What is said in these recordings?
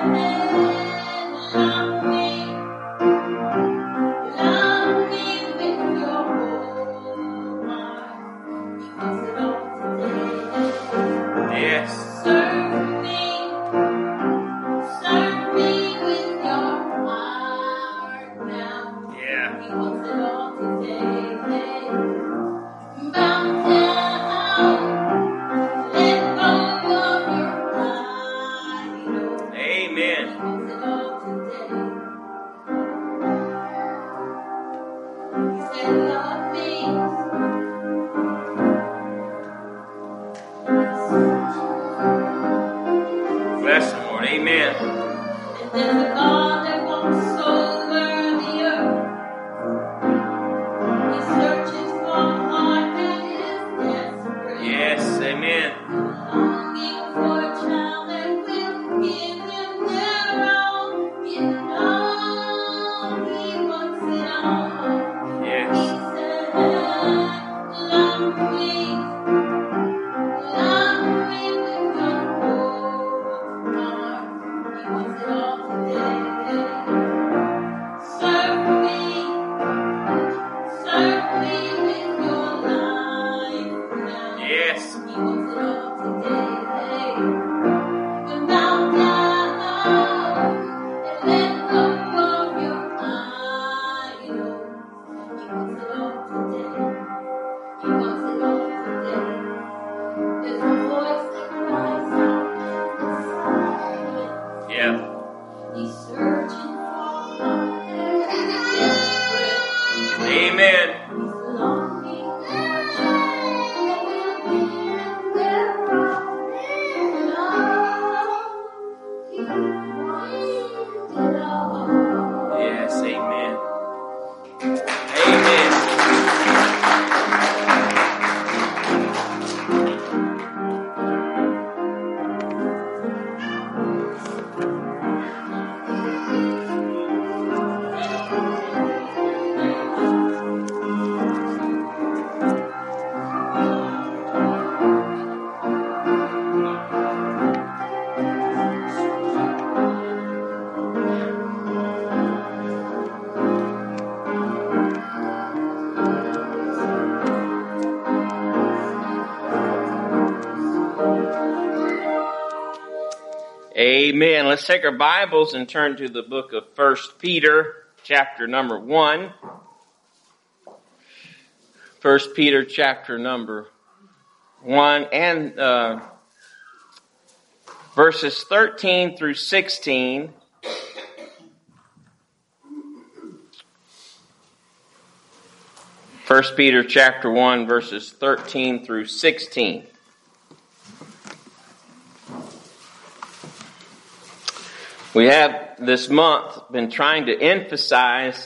Amen. Let's take our Bibles and turn to the book of 1 Peter, chapter number 1. 1 Peter, chapter number 1, and verses 13 through 16. First Peter, chapter 1, verses 13 through 16. We have this month been trying to emphasize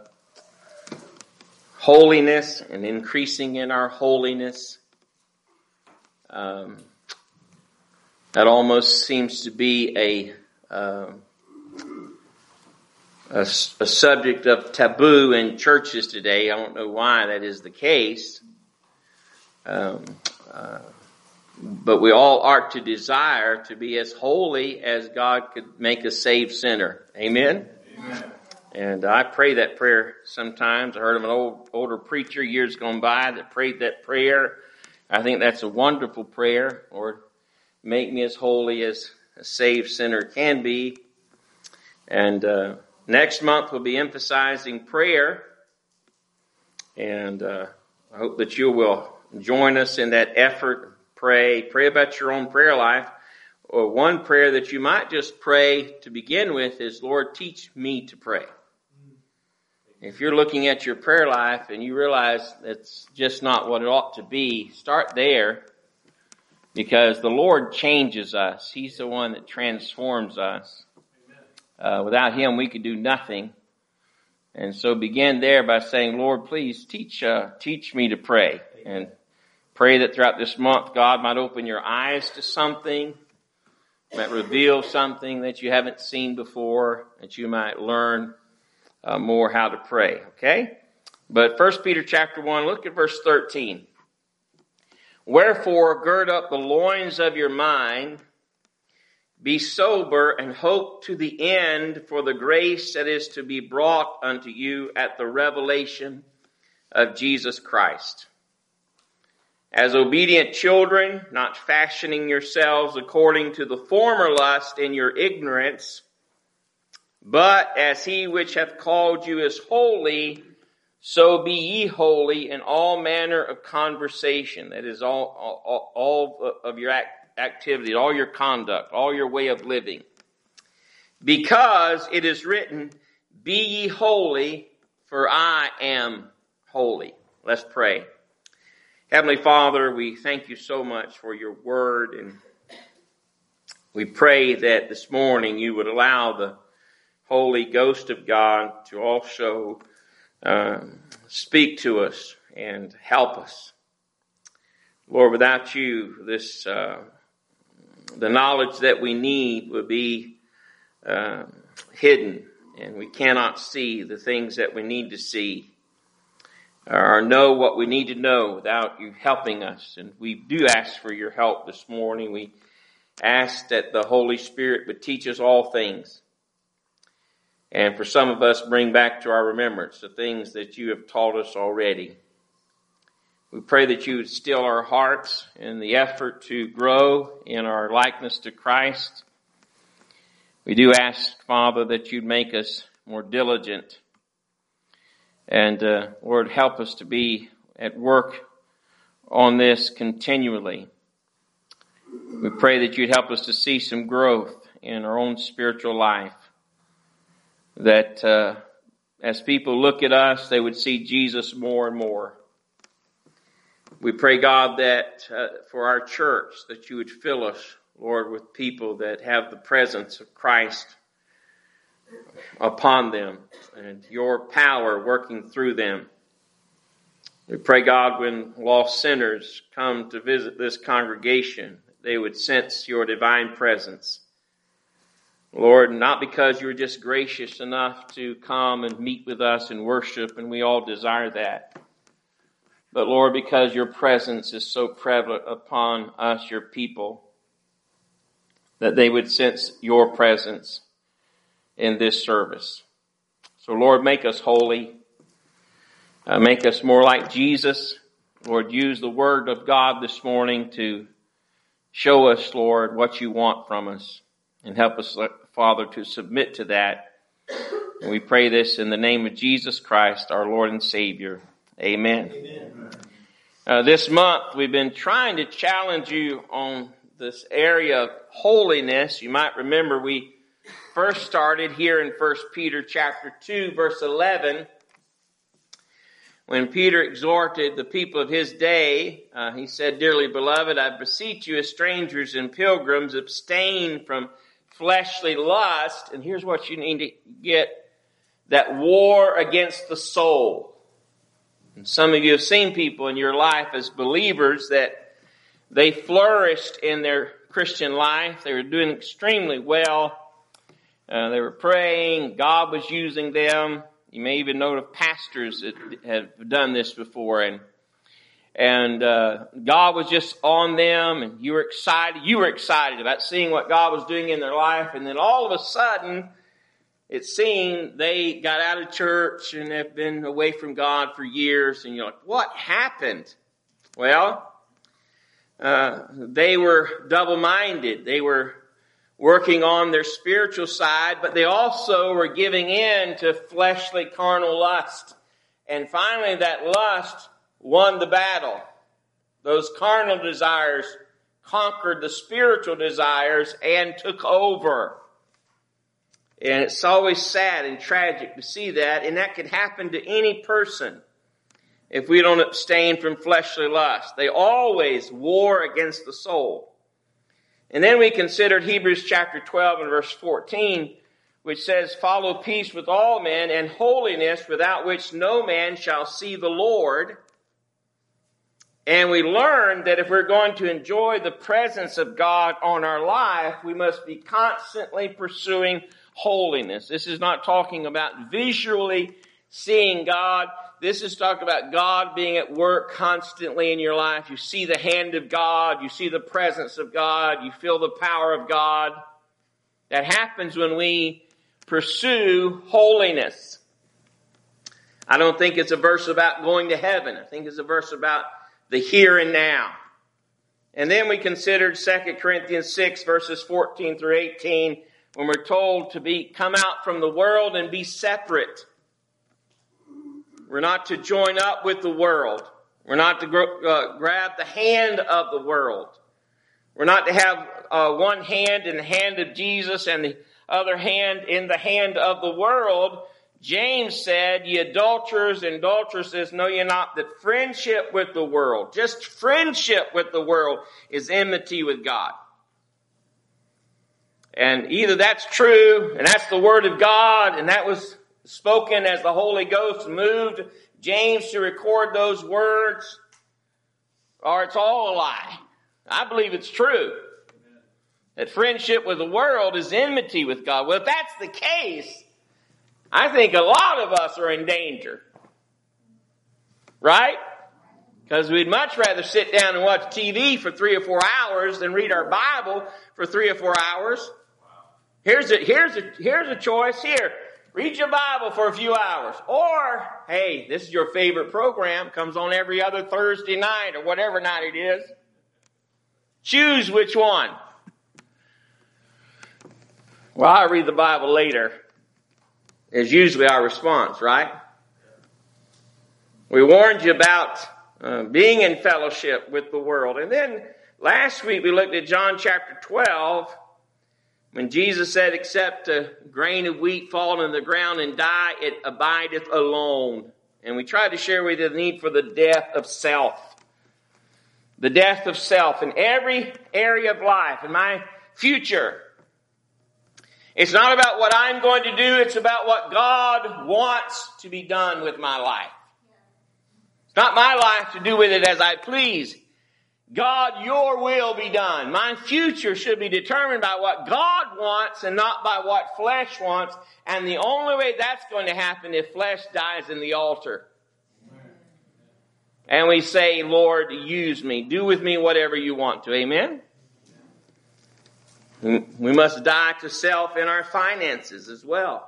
holiness and increasing in our holiness. That almost seems to be a subject of taboo in churches today. I don't know why that is the case. But we all are to desire to be as holy as God could make a saved sinner. Amen? Amen. And I pray that prayer sometimes. I heard of an older preacher years gone by that prayed that prayer. I think that's a wonderful prayer. Lord, make me as holy as a saved sinner can be. And next month we'll be emphasizing prayer. And I hope that you will join us in that effort. Pray about your own prayer life. Or one prayer that you might just pray to begin with is, Lord, teach me to pray. If you're looking at your prayer life and you realize it's just not what it ought to be, start there, because the Lord changes us. He's the one that transforms us. Without Him, we could do nothing. And so begin there by saying, Lord, please teach me to pray. And pray that throughout this month, God might open your eyes to something, might reveal something that you haven't seen before, that you might learn more how to pray, okay? But 1 Peter chapter 1, look at verse 13. Wherefore, gird up the loins of your mind, Be sober and hope to the end for the grace that is to be brought unto you at the revelation of Jesus Christ. As obedient children, not fashioning yourselves according to the former lust in your ignorance, but as he which hath called you is holy, so be ye holy in all manner of conversation. That is all of your activity, all your conduct, all your way of living. Because it is written, be ye holy, for I am holy. Let's pray. Heavenly Father, we thank you so much for your word, and we pray that this morning you would allow the Holy Ghost of God to also speak to us and help us. Lord, without you, the knowledge that we need would be hidden, and we cannot see the things that we need to see or know what we need to know without you helping us. And we do ask for your help this morning. We ask that the Holy Spirit would teach us all things. And for some of us, bring back to our remembrance the things that you have taught us already. We pray that you would still our hearts in the effort to grow in our likeness to Christ. We do ask, Father, that you'd make us more diligent. And, Lord, help us to be at work on this continually. We pray that you'd help us to see some growth in our own spiritual life. That as people look at us, they would see Jesus more and more. We pray, God, that for our church, that you would fill us, Lord, with people that have the presence of Christ upon them and your power working through them. We pray, God, when lost sinners come to visit this congregation, they would sense your divine presence. Lord, not because you're just gracious enough to come and meet with us and worship, and we all desire that. But Lord, because your presence is so prevalent upon us, your people, that they would sense your presence in this service. So Lord, make us holy. Make us more like Jesus. Lord, use the word of God this morning to show us, Lord, what you want from us. And help us, Father, to submit to that. And we pray this in the name of Jesus Christ, our Lord and Savior. Amen. Amen. This month, we've been trying to challenge you on this area of holiness. You might remember we first started here in 1 Peter chapter 2, verse 11. When Peter exhorted the people of his day, he said, Dearly beloved, I beseech you as strangers and pilgrims, abstain from fleshly lust. And here's what you need to get, that war against the soul. And some of you have seen people in your life as believers that they flourished in their Christian life. They were doing extremely well. They were praying. God was using them. You may even know of pastors that have done this before. And God was just on them, and you were excited. You were excited about seeing what God was doing in their life. And then all of a sudden, it seemed they got out of church and have been away from God for years. And you're like, what happened? Well, they were double-minded. They were working on their spiritual side, but they also were giving in to fleshly carnal lust. And finally, that lust won the battle. Those carnal desires conquered the spiritual desires and took over. And it's always sad and tragic to see that, and that could happen to any person if we don't abstain from fleshly lust. They always war against the soul. And then we considered Hebrews chapter 12 and verse 14, which says, Follow peace with all men and holiness, without which no man shall see the Lord. And we learned that if we're going to enjoy the presence of God on our life, we must be constantly pursuing holiness. This is not talking about visually seeing God. This is talking about God being at work constantly in your life. You see the hand of God. You see the presence of God. You feel the power of God. that happens when we pursue holiness. I don't think it's a verse about going to heaven. I think it's a verse about the here and now. And then we considered 2 Corinthians 6 verses 14 through 18 when we're told to come out from the world and be separate. We're not to join up with the world. We're not to grab the hand of the world. We're not to have one hand in the hand of Jesus and the other hand in the hand of the world. James said, ye adulterers and adulteresses, know ye not that friendship with the world, just friendship with the world, is enmity with God. And either that's true, and that's the Word of God, and that was spoken as the Holy Ghost moved James to record those words, or it's all a lie. I believe it's true. That friendship with the world is enmity with God. Well, if that's the case, I think a lot of us are in danger. Right? Because we'd much rather sit down and watch TV for 3 or 4 hours than read our Bible for 3 or 4 hours. Here's a choice here. Read your Bible for a few hours. Or, hey, this is your favorite program. Comes on every other Thursday night or whatever night it is. Choose which one. Well, I read the Bible later is usually our response, right? We warned you about being in fellowship with the world. And then last week we looked at John chapter 12 when Jesus said, except a grain of wheat fall in the ground and die, it abideth alone. And we tried to share with you the need for the death of self. The death of self in every area of life, in my future. It's not about what I'm going to do, it's about what God wants to be done with my life. It's not my life to do with it as I please. God, your will be done. My future should be determined by what God wants and not by what flesh wants. And the only way that's going to happen if flesh dies in the altar. And we say, Lord, use me. Do with me whatever you want to. Amen? We must die to self in our finances as well.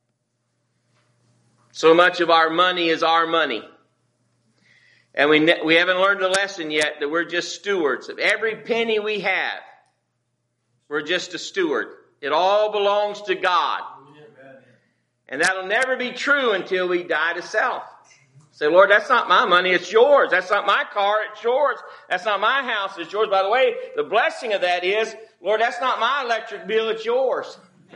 So much of our money is our money. And we haven't learned the lesson yet that we're just stewards of every penny we have. We're just a steward. It all belongs to God. And that'll never be true until we die to self. Say, Lord, that's not my money, it's yours. That's not my car, it's yours. That's not my house, it's yours. By the way, the blessing of that is, Lord, that's not my electric bill, it's yours.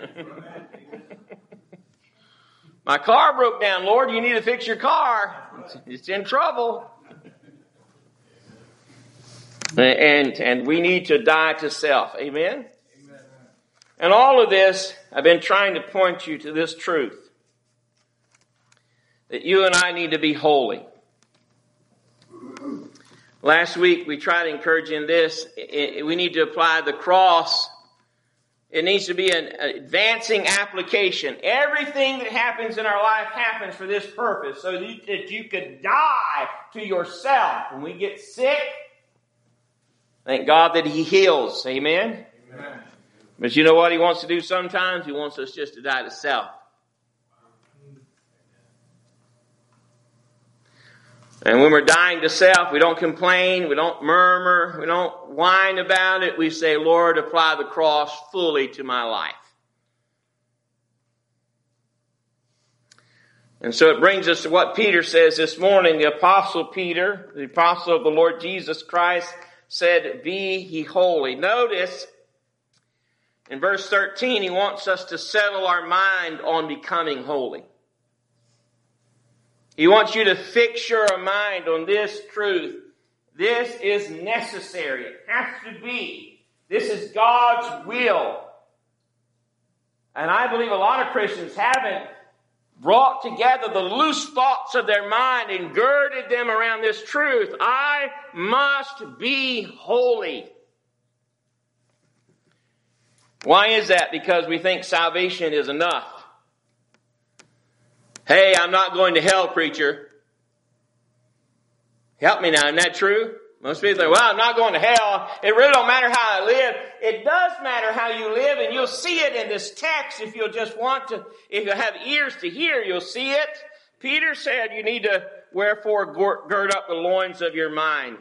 My car broke down, Lord, you need to fix your car. It's in trouble. And we need to die to self. Amen? Amen? And all of this, I've been trying to point you to this truth. That you and I need to be holy. Last week we tried to encourage you in this. We need to apply the cross. It needs to be an advancing application. Everything that happens in our life happens for this purpose. So that you could die to yourself. When we get sick, thank God that He heals. Amen? Amen. But you know what He wants to do sometimes? He wants us just to die to self. And when we're dying to self, we don't complain, we don't murmur, we don't whine about it. We say, Lord, apply the cross fully to my life. And so it brings us to what Peter says this morning. The Apostle Peter, the Apostle of the Lord Jesus Christ, said, be ye holy. Notice, in verse 13, he wants us to settle our mind on becoming holy. He wants you to fix your mind on this truth. This is necessary. It has to be. This is God's will. And I believe a lot of Christians haven't brought together the loose thoughts of their mind and girded them around this truth. I must be holy. Why is that? Because we think salvation is enough. Hey, I'm not going to hell, preacher. Help me now, isn't that true? Most people think, well, I'm not going to hell. It really don't matter how I live. It does matter how you live, and you'll see it in this text if you'll just want to, if you have ears to hear, you'll see it. Peter said you need to, wherefore, gird up the loins of your mind.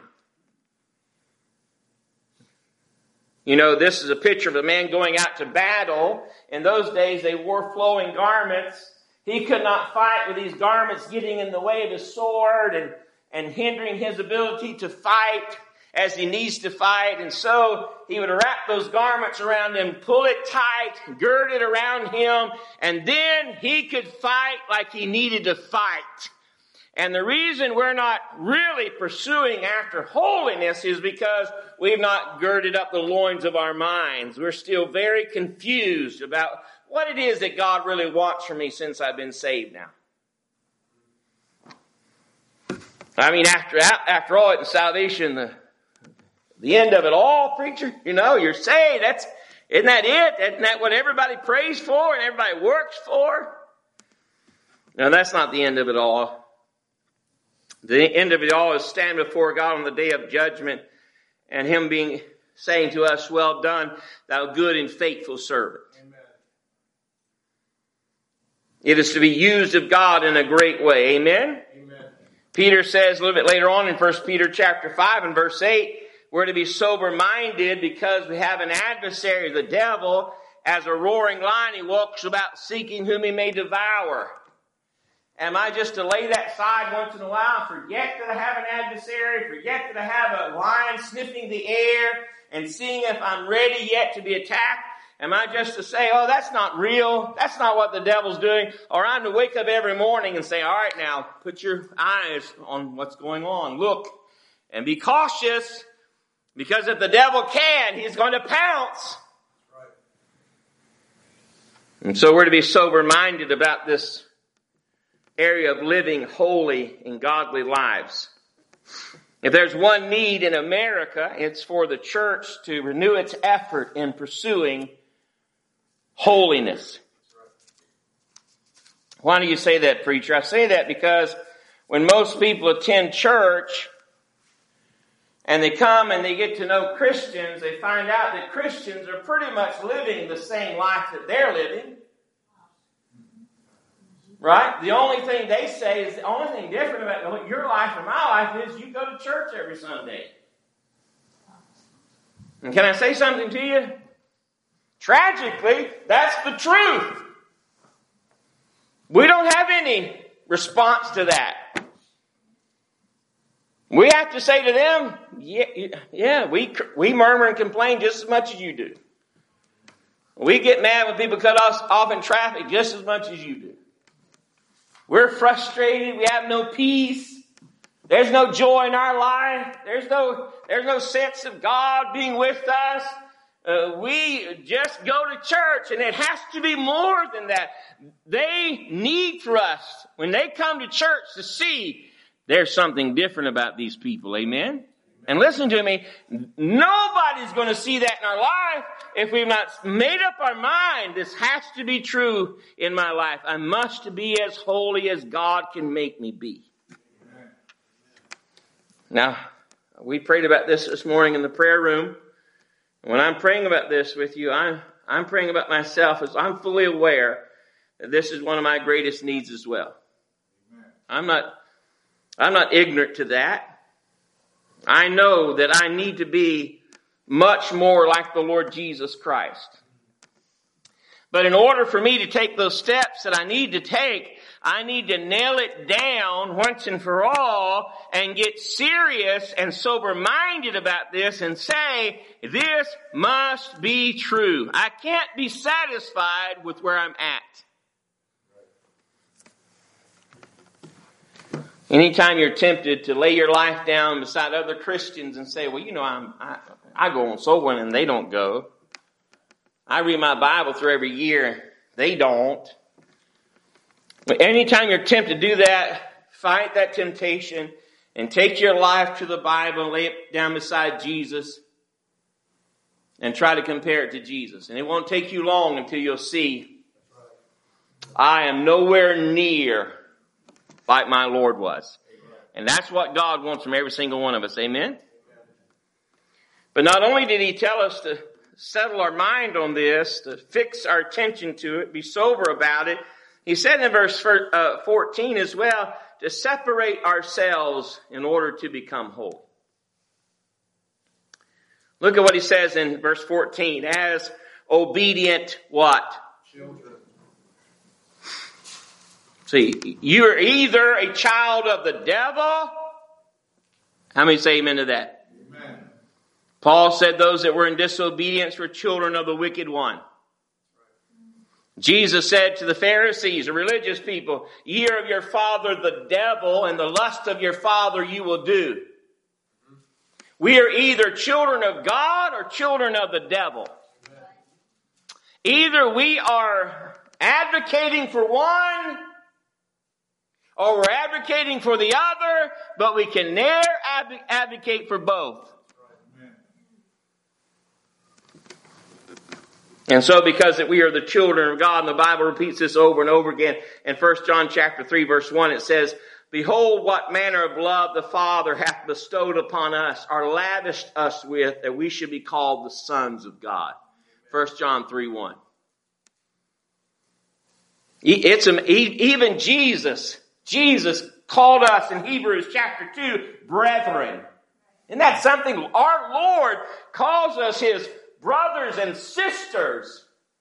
You know, this is a picture of a man going out to battle. In those days, they wore flowing garments. He could not fight with these garments getting in the way of his sword and hindering his ability to fight as he needs to fight. And so he would wrap those garments around him, pull it tight, gird it around him, and then he could fight like he needed to fight. And the reason we're not really pursuing after holiness is because we've not girded up the loins of our minds. We're still very confused about what it is that God really wants from me since I've been saved now. I mean, after all, it's salvation, the end of it all, preacher. You know, you're saved. Isn't that it? Isn't that what everybody prays for and everybody works for? No, that's not the end of it all. The end of it all is stand before God on the day of judgment and Him saying to us, well done, thou good and faithful servant. Amen. It is to be used of God in a great way. Amen? Amen. Peter says a little bit later on in 1 Peter chapter 5 and verse 8, we're to be sober-minded because we have an adversary, the devil, as a roaring lion. He walks about seeking whom he may devour. Am I just to lay that aside once in a while, forget that I have an adversary, forget that I have a lion sniffing the air and seeing if I'm ready yet to be attacked? Am I just to say, oh, that's not real, that's not what the devil's doing? Or I'm to wake up every morning and say, all right, now, put your eyes on what's going on. Look and be cautious, because if the devil can, he's going to pounce. Right. And so we're to be sober-minded about this area of living holy and godly lives. If there's one need in America, it's for the church to renew its effort in pursuing holiness. Why do you say that, preacher? I say that because when most people attend church and they come and they get to know Christians, they find out that Christians are pretty much living the same life that they're living. Right? The only thing they say is, the only thing different about your life and my life is you go to church every Sunday. And can I say something to you? Tragically, that's the truth. We don't have any response to that. We have to say to them, yeah, we murmur and complain just as much as you do. We get mad when people cut us off in traffic just as much as you do. We're frustrated. We have no peace. There's no joy in our life. There's no sense of God being with us. We just go to church, and it has to be more than that. They need for us, when they come to church, to see there's something different about these people. Amen? And listen to me, nobody's going to see that in our life if we've not made up our mind. This has to be true in my life. I must be as holy as God can make me be. Amen. Now, we prayed about this morning in the prayer room. When I'm praying about this with you, I'm praying about myself as I'm fully aware that this is one of my greatest needs as well. Amen. I'm not ignorant to that. I know that I need to be much more like the Lord Jesus Christ. But in order for me to take those steps that I need to take, I need to nail it down once and for all and get serious and sober-minded about this and say, this must be true. I can't be satisfied with where I'm at. Anytime you're tempted to lay your life down beside other Christians and say, well, you know, I go on soul winning and they don't go. I read my Bible through every year. They don't. But anytime you're tempted to do that, fight that temptation and take your life to the Bible and lay it down beside Jesus and try to compare it to Jesus. And it won't take you long until you'll see, I am nowhere near like my Lord was. Amen. And that's what God wants from every single one of us. Amen? Amen? But not only did he tell us to settle our mind on this, to fix our attention to it, be sober about it, he said in verse 14 as well, to separate ourselves in order to become whole. Look at what he says in verse 14. As obedient what? Children. See, you're either a child of the devil. How many say amen to that? Amen. Paul said those that were in disobedience were children of the wicked one. Jesus said to the Pharisees, the religious people, ye are of your father the devil, and the lust of your father you will do. We are either children of God or children of the devil. Either we are advocating for one or we're advocating for the other, but we can ne'er advocate for both. And so because that we are the children of God, and the Bible repeats this over and over again, in 1 John chapter 3 verse 1 it says, behold what manner of love the Father hath bestowed upon us, or lavished us with, that we should be called the sons of God. 1 John 3:1. Even Jesus called us in Hebrews chapter 2, brethren. Isn't that something? Our Lord calls us His brothers and sisters.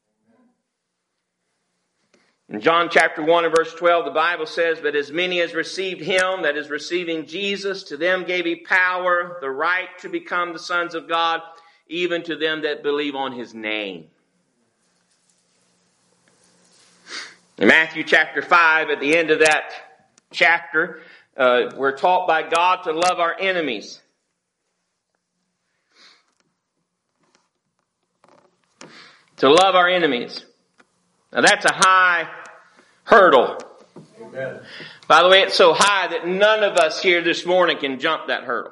In John chapter 1 and verse 12, the Bible says, but as many as received Him, that is receiving Jesus, to them gave He power, the right to become the sons of God, even to them that believe on His name. In Matthew chapter 5, at the end of that chapter, we're taught by God to love our enemies. To love our enemies. Now that's a high hurdle. Amen. By the way, it's so high that none of us here this morning can jump that hurdle.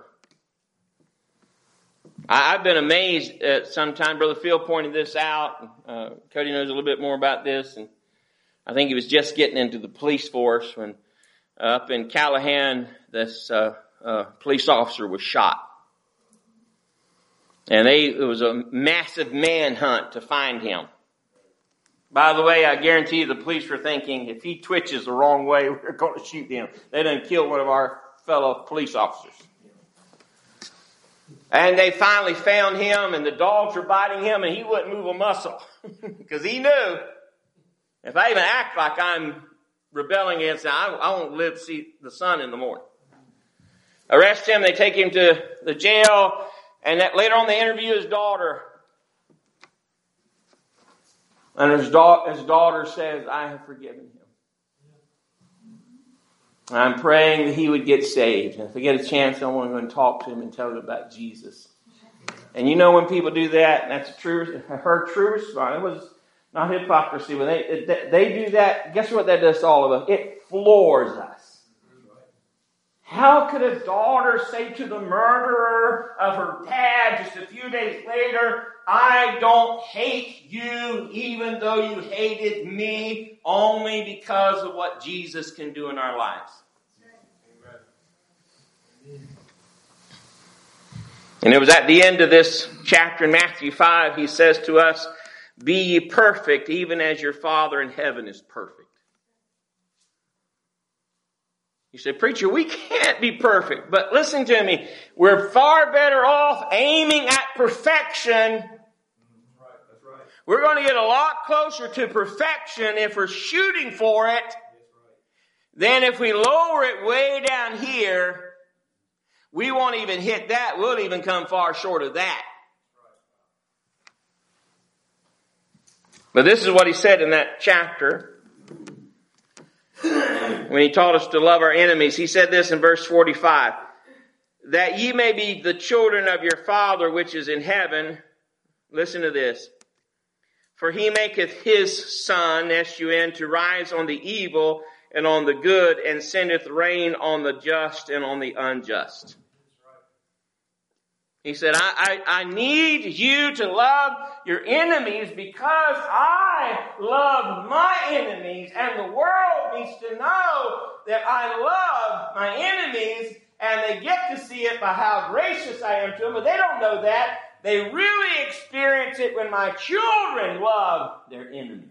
I've been amazed at sometime. Brother Phil pointed this out. Cody knows a little bit more about this. And I think he was just getting into the police force when up in Callahan, this police officer was shot. And it was a massive manhunt to find him. By the way, I guarantee you the police were thinking, if he twitches the wrong way, we're going to shoot him. They done killed one of our fellow police officers. And they finally found him, and the dogs were biting him, and he wouldn't move a muscle. Because he knew, if I even act like I'm rebelling against him, I won't live to see the sun in the morning. Arrest him, they take him to the jail, and later on they interview his daughter. And his daughter says, I have forgiven him. I'm praying that he would get saved. And if I get a chance, I want to go and talk to him and tell him about Jesus. And you know when people do that, and that's her true response. It was not hypocrisy. When they do that, guess what that does to all of us? It floors us. How could a daughter say to the murderer of her dad just a few days later, I don't hate you even though you hated me, only because of what Jesus can do in our lives? Amen. And it was at the end of this chapter in Matthew 5, he says to us, be ye perfect even as your Father in heaven is perfect. You say, preacher, we can't be perfect. But listen to me. We're far better off aiming at perfection. That's right. We're going to get a lot closer to perfection if we're shooting for it than if we lower it way down here. We won't even hit that. We'll even come far short of that. But this is what he said in that chapter. When he taught us to love our enemies, he said this in verse 45. That ye may be the children of your Father which is in heaven. Listen to this. For he maketh his sun, S-U-N, to rise on the evil and on the good, and sendeth rain on the just and on the unjust. He said, I need you to love your enemies because I love my enemies, and the world needs to know that I love my enemies, and they get to see it by how gracious I am to them, but they don't know that They really experience it when my children love their enemies.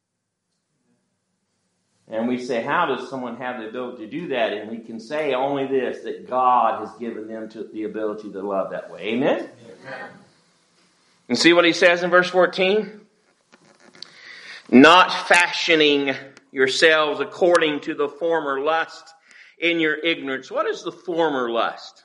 And we say, how does someone have the ability to do that? And we can say only this, that God has given them the ability to love that way. Amen? Amen. And see what he says in verse 14? Not fashioning yourselves according to the former lust in your ignorance. What is the former lust?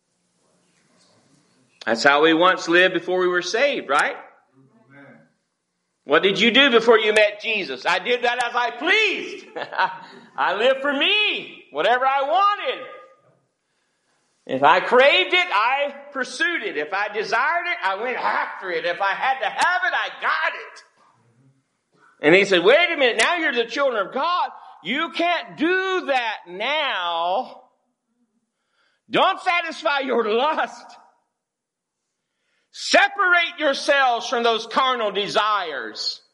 That's how we once lived before we were saved, right? Amen. What did you do before you met Jesus? I did that as I pleased. I lived for me, whatever I wanted. If I craved it, I pursued it. If I desired it, I went after it. If I had to have it, I got it. And he said, wait a minute, now you're the children of God. You can't do that now. Don't satisfy your lust. Separate yourselves from those carnal desires.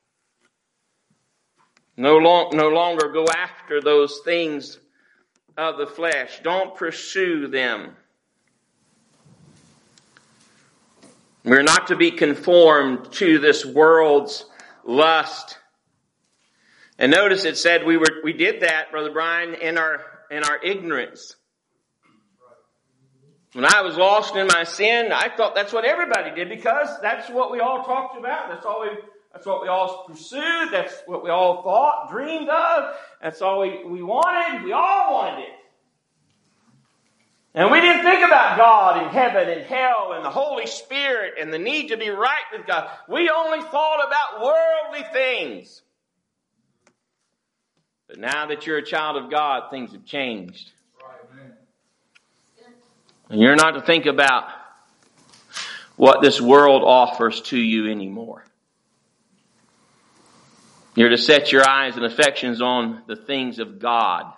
No longer go after those things of the flesh. Don't pursue them. We're not to be conformed to this world's lust. And notice it said we did that, Brother Brian, in our ignorance. When I was lost in my sin, I thought that's what everybody did because that's what we all talked about. That's what we all pursued. That's what we all thought, dreamed of. That's all we wanted. We all wanted it. And we didn't think about God and heaven and hell and the Holy Spirit and the need to be right with God. We only thought about worldly things. But now that you're a child of God, things have changed. And you're not to think about what this world offers to you anymore. You're to set your eyes and affections on the things of God.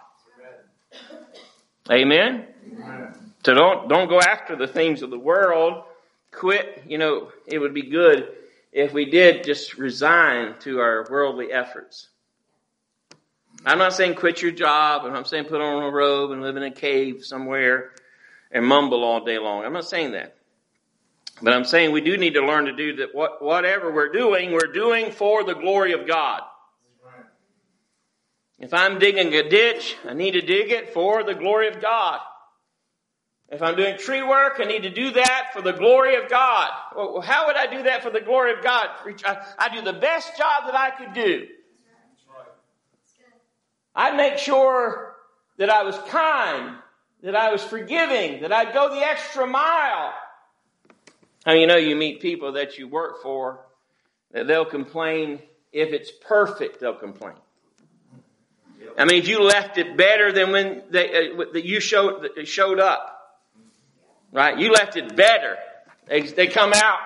Amen? Amen. So don't go after the things of the world. Quit. It would be good if we did just resign to our worldly efforts. I'm not saying quit your job. I'm not saying put on a robe and live in a cave somewhere and mumble all day long. I'm not saying that. But I'm saying we do need to learn to do that. Whatever we're doing for the glory of God. If I'm digging a ditch, I need to dig it for the glory of God. If I'm doing tree work, I need to do that for the glory of God. Well, how would I do that for the glory of God? I do the best job that I could do. I'd make sure that I was kind, that I was forgiving, that I'd go the extra mile. You meet people that you work for, that they'll complain. If it's perfect, they'll complain. If you left it better than when you showed up. Right? You left it better. They come out.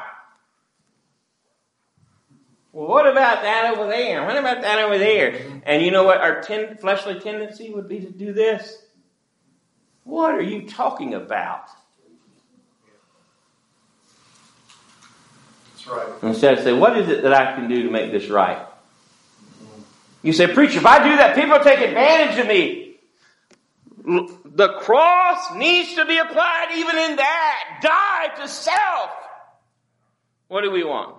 Well, what about that over there? What about that over there? And you know what our fleshly tendency would be to do this? What are you talking about? That's right. Instead of say, what is it that I can do to make this right? You say, preacher, if I do that, people take advantage of me. The cross needs to be applied even in that. Die to self. What do we want?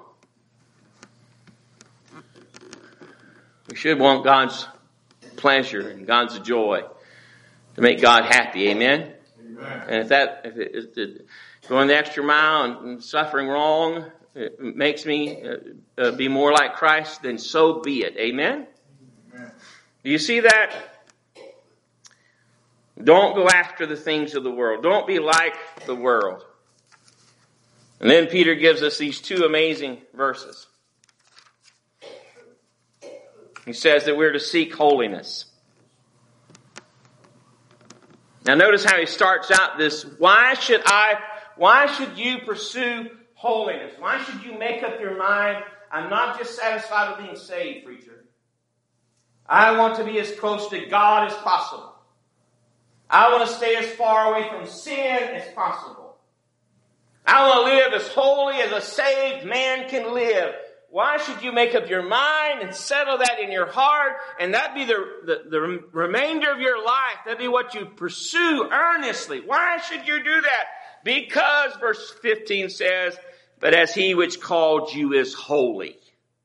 We should want God's pleasure and God's joy to make God happy. Amen? Amen. And if going the extra mile and suffering wrong it makes me be more like Christ, then so be it. Amen? Amen. Do you see that? Don't go after the things of the world. Don't be like the world. And then Peter gives us these two amazing verses. He says that we're to seek holiness. Now notice how he starts out this, why should you pursue holiness? Why should you make up your mind, I'm not just satisfied with being saved, preacher. I want to be as close to God as possible. I want to stay as far away from sin as possible. I want to live as holy as a saved man can live. Why should you make up your mind and settle that in your heart and that be the remainder of your life? That be what you pursue earnestly. Why should you do that? Because verse 15 says, but as he which called you is holy.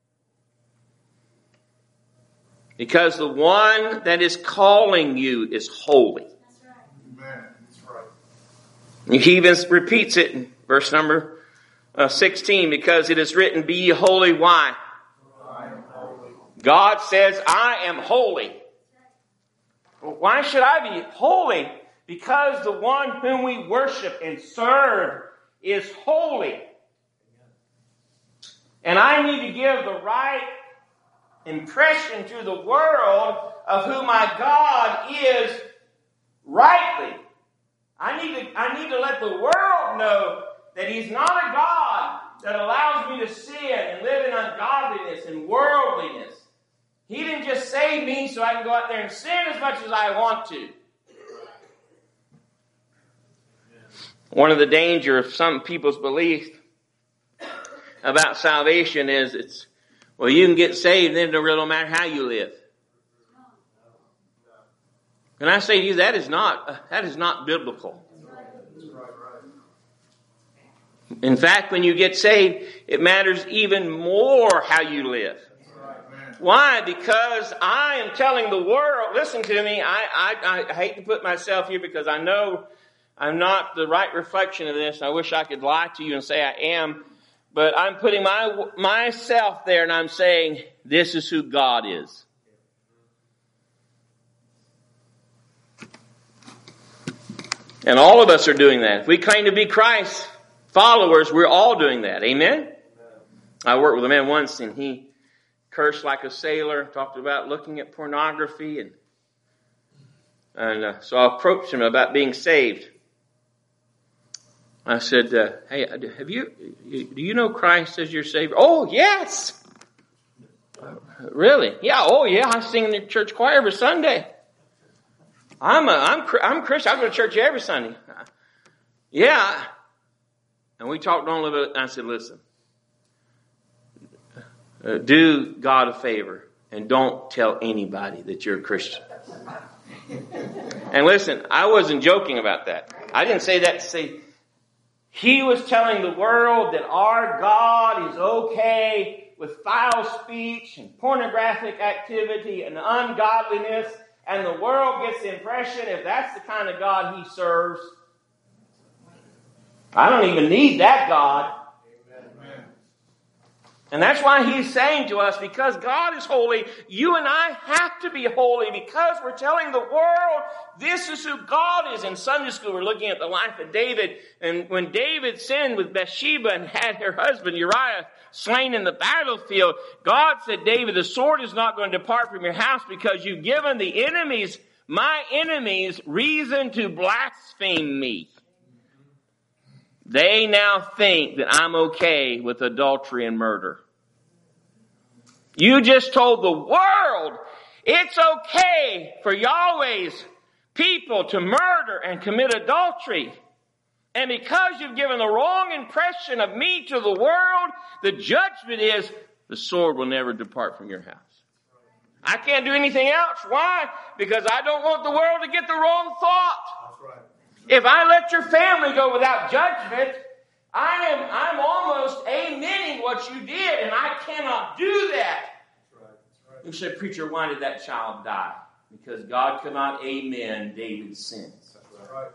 Because the one that is calling you is holy. That's right. Amen. That's right. He even repeats it in verse number 16, because it is written, be ye holy. Why? I am holy. God says, I am holy. Well, why should I be holy? Because the one whom we worship and serve is holy. And I need to give the right impression to the world of who my God is rightly. I need to let the world know that He's not a God that allows me to sin and live in ungodliness and worldliness. He didn't just save me so I can go out there and sin as much as I want to. One of the dangers of some people's belief about salvation is well, you can get saved, then it don't really matter how you live. And I say to you, that is not biblical. In fact, when you get saved, it matters even more how you live. Why? Because I am telling the world, listen to me, I hate to put myself here because I know I'm not the right reflection of this. I wish I could lie to you and say I am. But I'm putting myself there and I'm saying, this is who God is. And all of us are doing that. If we claim to be Christ's followers, we're all doing that. Amen? I worked with a man once and he cursed like a sailor, talked about looking at pornography. And so I approached him about being saved. I said, hey, do you know Christ as your Savior? Oh, yes. Really? Yeah. Oh, yeah. I sing in the church choir every Sunday. I'm Christian. I go to church every Sunday. Yeah. And we talked on a little bit. And I said, listen, do God a favor and don't tell anybody that you're a Christian. And listen, I wasn't joking about that. I didn't say that to say. He was telling the world that our God is okay with foul speech and pornographic activity and ungodliness. And the world gets the impression if that's the kind of God he serves, I don't even need that God. Amen. And that's why he's saying to us, because God is holy, you and I have to be holy because we're telling the world this is who God is. In Sunday school, we're looking at the life of David. And when David sinned with Bathsheba and had her husband Uriah slain in the battlefield, God said, David, the sword is not going to depart from your house because you've given the enemies, my enemies, reason to blaspheme me. They now think that I'm okay with adultery and murder. You just told the world it's okay for Yahweh's people to murder and commit adultery. And because you've given the wrong impression of me to the world, the judgment is the sword will never depart from your house. I can't do anything else. Why? Because I don't want the world to get the wrong thought. That's right. If I let your family go without judgment, I'm almost amening what you did, and I cannot do that. That's right. That's right. You said, preacher, why did that child die? Because God could not amen David's sins. That's right.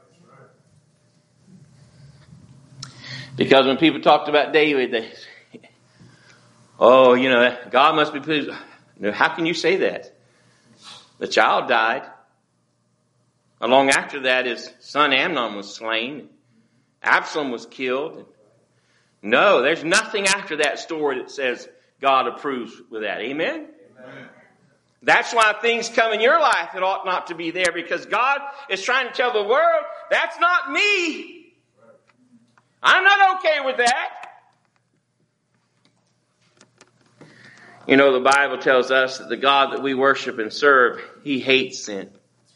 Because when people talked about David, they say, oh, God must be pleased. How can you say that? The child died. Along after that, his son Amnon was slain. Absalom was killed. No, there's nothing after that story that says God approves with that. Amen? Amen. That's why things come in your life that ought not to be there, because God is trying to tell the world, that's not me. I'm not okay with that. The Bible tells us that the God that we worship and serve, He hates sin.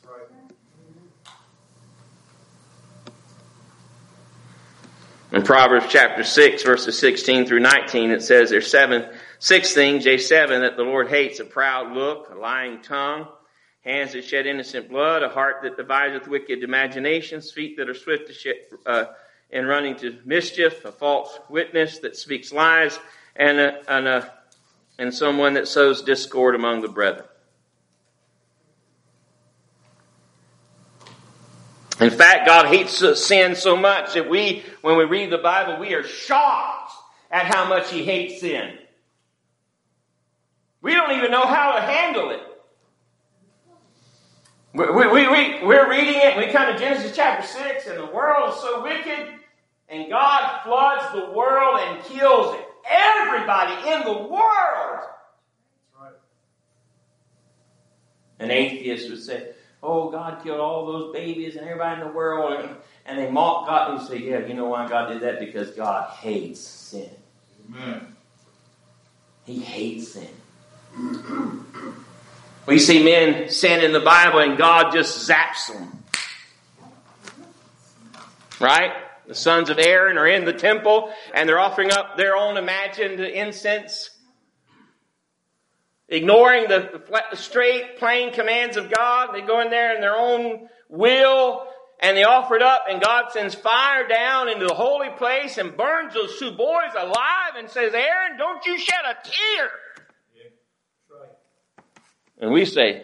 In Proverbs chapter 6, verses 16 through 19, it says there's six things, J7, that the Lord hates: a proud look, a lying tongue, hands that shed innocent blood, a heart that deviseth wicked imaginations, feet that are swift to in running to mischief, a false witness that speaks lies, and someone that sows discord among the brethren. In fact, God hates sin so much that when we read the Bible, we are shocked at how much He hates sin. We don't even know how to handle it. We're reading it, and we come to Genesis chapter 6, and the world is so wicked, and God floods the world and kills everybody in the world. Right. An atheist would say, oh, God killed all those babies and everybody in the world, and they mock God, and you say, yeah, you know why God did that? Because God hates sin. Amen. He hates sin. We see men sin in the Bible and God just zaps them. Right? The sons of Aaron are in the temple and they're offering up their own imagined incense, ignoring the straight, plain commands of God. They go in there in their own will and they offer it up, and God sends fire down into the holy place and burns those two boys alive and says, Aaron, don't you shed a tear. And we say,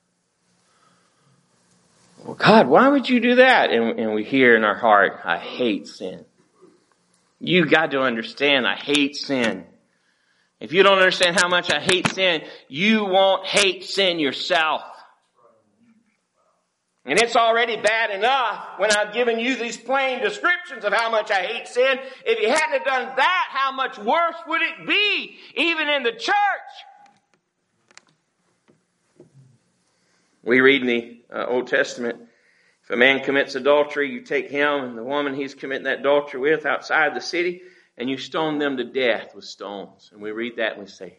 well, God, why would you do that? And we hear in our heart, I hate sin. You got to understand, I hate sin. If you don't understand how much I hate sin, you won't hate sin yourself. And it's already bad enough when I've given you these plain descriptions of how much I hate sin. If you hadn't have done that, how much worse would it be, even in the church? We read in the Old Testament, if a man commits adultery, you take him and the woman he's committing that adultery with outside the city, and you stone them to death with stones. And we read that and we say,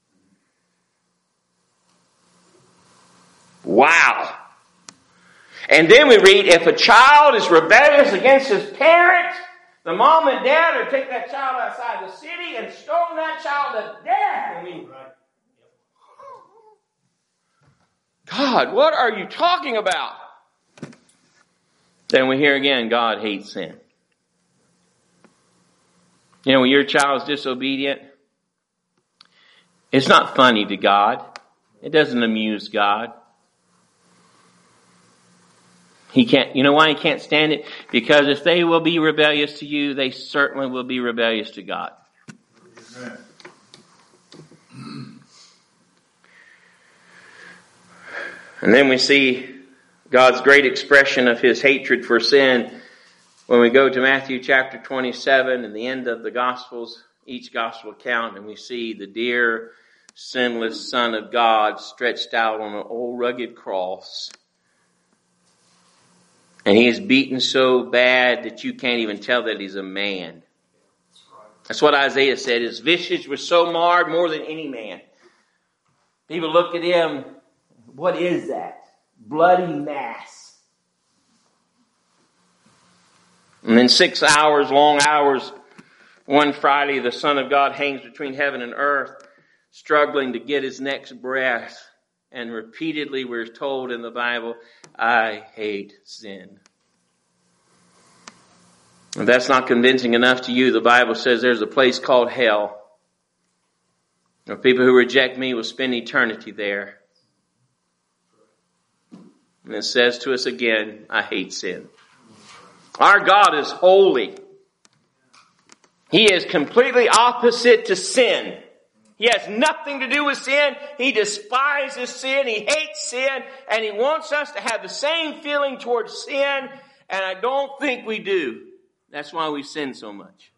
wow. And then we read, if a child is rebellious against his parents, the mom and dad will take that child outside the city and stone that child to death. I mean, God, what are you talking about? Then we hear again, God hates sin. You know, when your child is disobedient, it's not funny to God. It doesn't amuse God. He can't, you know why He can't stand it? Because if they will be rebellious to you, they certainly will be rebellious to God. Amen. And then we see God's great expression of His hatred for sin when we go to Matthew chapter 27 and the end of the Gospels, each Gospel account, and we see the dear, sinless Son of God stretched out on an old rugged cross. And He is beaten so bad that you can't even tell that He's a man. That's what Isaiah said. His visage was so marred more than any man. People looked at Him. What is that? Bloody mass. And then 6 hours, long hours, one Friday, the Son of God hangs between heaven and earth, struggling to get His next breath. And repeatedly we're told in the Bible, I hate sin. If that's not convincing enough to you, the Bible says there's a place called hell. Where people who reject me will spend eternity there. And it says to us again, I hate sin. Our God is holy. He is completely opposite to sin. He has nothing to do with sin. He despises sin. He hates sin. And He wants us to have the same feeling towards sin. And I don't think we do. That's why we sin so much.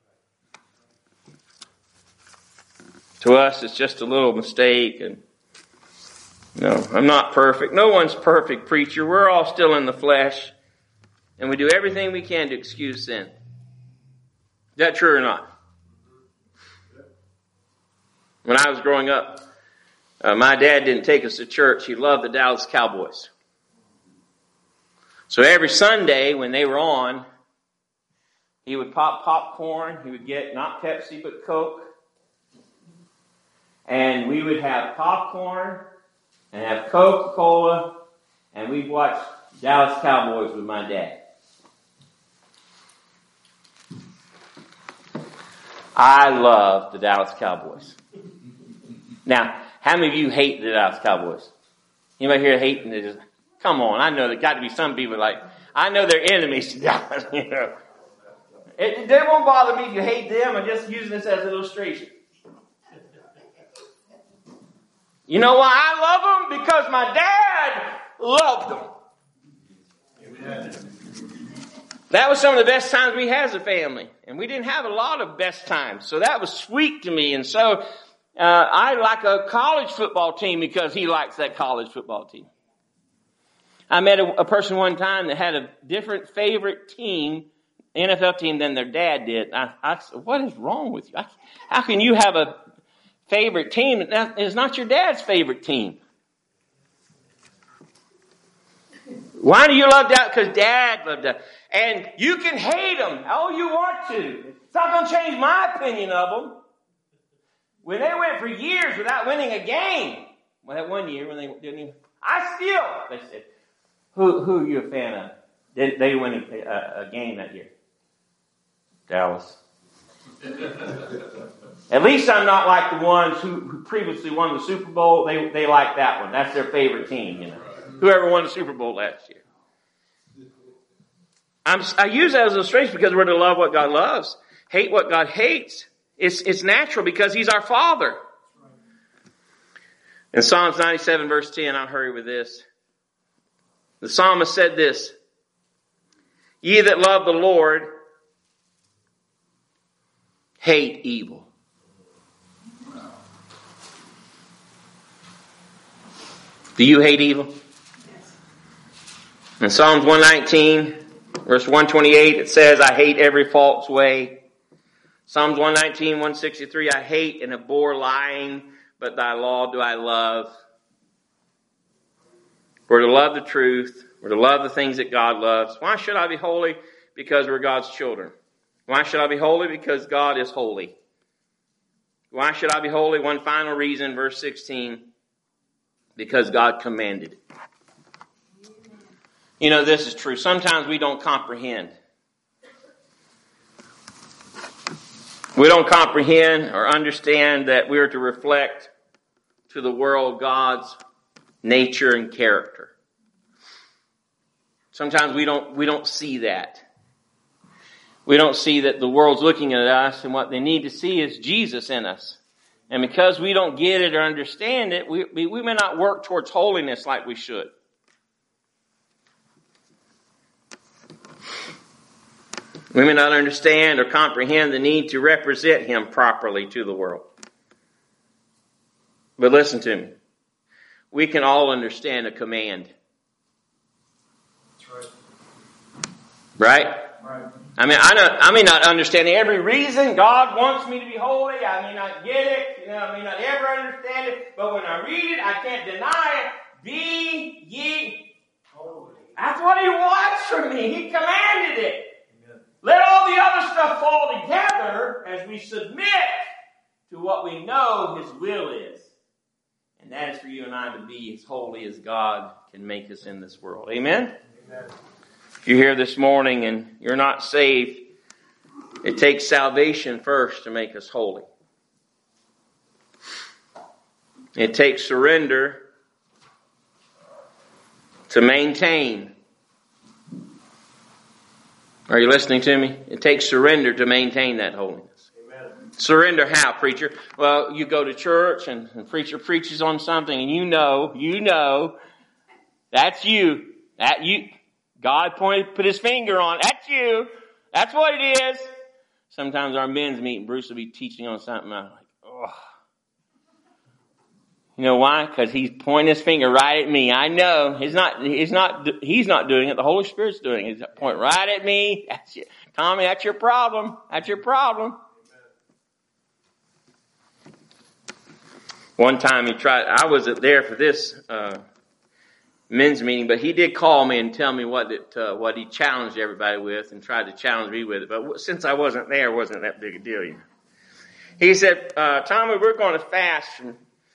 To us, it's just a little mistake. And no, I'm not perfect. No one's perfect, preacher. We're all still in the flesh. And we do everything we can to excuse sin. Is that true or not? When I was growing up, my dad didn't take us to church. He loved the Dallas Cowboys. So every Sunday when they were on, he would pop popcorn. He would get not Pepsi but Coke. And we would have popcorn and have Coca-Cola. And we'd watch Dallas Cowboys with my dad. I love the Dallas Cowboys. Now, how many of you hate the Dallas Cowboys? Anybody here hating it? Come on, I know there got to be some people like, I know they're enemies to Dallas, you know. It won't bother me if you hate them. I'm just using this as an illustration. You know why I love them? Because my dad loved them. Amen. That was some of the best times we had as a family. And we didn't have a lot of best times. So that was sweet to me. And so I like a college football team because he likes that college football team. I met a person one time that had a different favorite team, NFL team, than their dad did. I said, what is wrong with you? How can you have a favorite team that is not your dad's favorite team? Why do you love that? Because Dad loved that. And you can hate them all you want to. It's not going to change my opinion of them. When they went for years without winning a game, well, that one year when they didn't even, they said, who are you a fan of? Did they win a game that year? Dallas. At least I'm not like the ones who previously won the Super Bowl. They like that one. That's their favorite team, you know. Whoever won the Super Bowl last year. I use that as an illustration because we're to love what God loves, hate what God hates. It's natural because He's our Father. In Psalms 97 verse 10, I'll hurry with this. The psalmist said this, ye that love the Lord hate evil. Do you hate evil? In Psalms 119, verse 128, it says, I hate every false way. Psalms 119, 163, I hate and abhor lying, but thy law do I love. We're to love the truth. We're to love the things that God loves. Why should I be holy? Because we're God's children. Why should I be holy? Because God is holy. Why should I be holy? One final reason, verse 16. Because God commanded. You know, this is true. Sometimes we don't comprehend. We don't comprehend or understand that we are to reflect to the world God's nature and character. Sometimes we don't see that. We don't see that the world's looking at us, and what they need to see is Jesus in us. And because we don't get it or understand it, we may not work towards holiness like we should. We may not understand or comprehend the need to represent Him properly to the world. But listen to me. We can all understand a command. That's right. Right? Right. I may not understand every reason God wants me to be holy. I may not get it. I may not ever understand it. But when I read it, I can't deny it. Be ye holy. That's what He wants from me. He commanded it. Amen. Let all the other stuff fall together as we submit to what we know His will is. And that is for you and I to be as holy as God can make us in this world. Amen? Amen. If you're here this morning and you're not saved, it takes salvation first to make us holy. It takes surrender to maintain. Are you listening to me? It takes surrender to maintain that holiness. Amen. Surrender how, preacher? Well, you go to church and preacher preaches on something and you know, that's you. God put His finger on it. That's you. That's what it is. Sometimes our men's meeting, Bruce will be teaching on something. I'm like, oh. You know why? Because he's pointing his finger right at me. I know. He's not doing it. The Holy Spirit's doing it. He's pointing right at me. Tommy, that's your problem. That's your problem. One time I wasn't there for this, men's meeting, but he did call me and tell me what he challenged everybody with and tried to challenge me with it. But since I wasn't there, it wasn't that big a deal. You know. He said, Tommy, we're going to fast from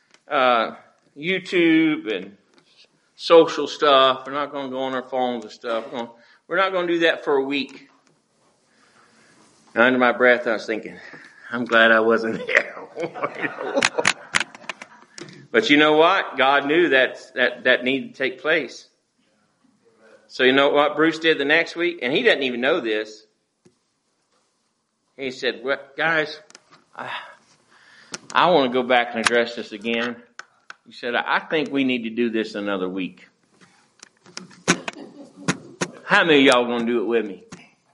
YouTube and social stuff. We're not going to go on our phones and stuff. We're not going to do that for a week. And under my breath, I was thinking, I'm glad I wasn't there. But you know what? God knew that needed to take place. So you know what Bruce did the next week? And he doesn't even know this. He said, well, guys, I want to go back and address this again. He said, I think we need to do this another week. How many of y'all going to do it with me?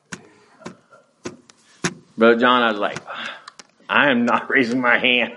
Brother John, I was like, I am not raising my hand.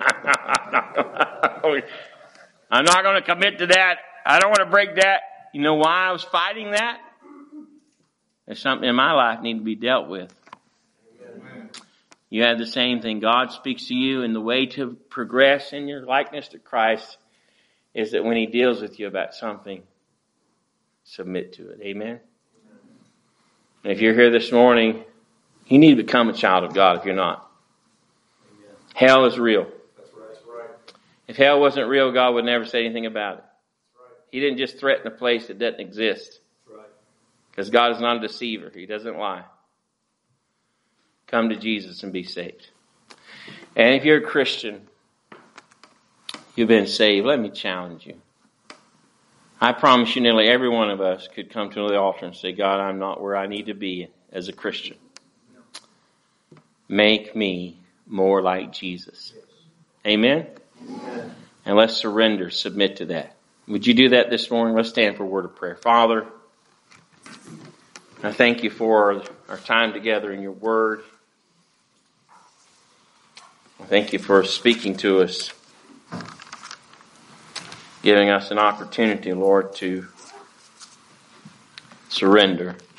I'm not going to commit to that. I don't want to break that. You know why I was fighting that? There's something in my life need to be dealt with. Amen. You have the same thing. God speaks to you, and the way to progress in your likeness to Christ is that when He deals with you about something, submit to it. Amen? And if you're here this morning, you need to become a child of God if you're not. Amen. Hell is real. That's right. If hell wasn't real, God would never say anything about it. He didn't just threaten a place that doesn't exist. Because God is not a deceiver. He doesn't lie. Come to Jesus and be saved. And if you're a Christian, you've been saved, let me challenge you. I promise you nearly every one of us could come to the altar and say, God, I'm not where I need to be as a Christian. Make me more like Jesus. Amen? Amen. And let's surrender, submit to that. Would you do that this morning? Let's stand for a word of prayer. Father, I thank you for our time together in your word. I thank you for speaking to us, giving us an opportunity, Lord, to surrender.